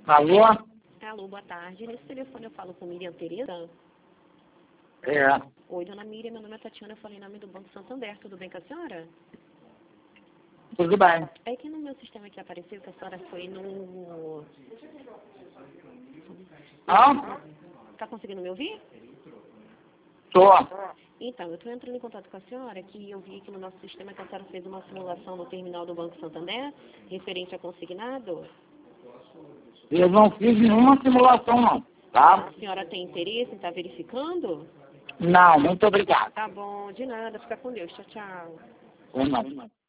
Alô? Alô, boa tarde. Nesse telefone eu falo com Miriam Tereza. É. Oi, dona Miriam, meu nome é Tatiana, eu falei em nome do Banco Santander. Tudo bem com a senhora? Tudo bem. É que no meu sistema aqui apareceu que a senhora foi no... Tá conseguindo me ouvir? Tô. Então, eu estou entrando em contato com a senhora que eu vi aqui no nosso sistema que a senhora fez uma simulação no terminal do Banco Santander, referente a consignado. Eu não fiz nenhuma simulação, não. Tá? A senhora tem interesse em estar verificando? Não, muito obrigado. Tá bom, de nada. Fica com Deus. Tchau, tchau. Ou não.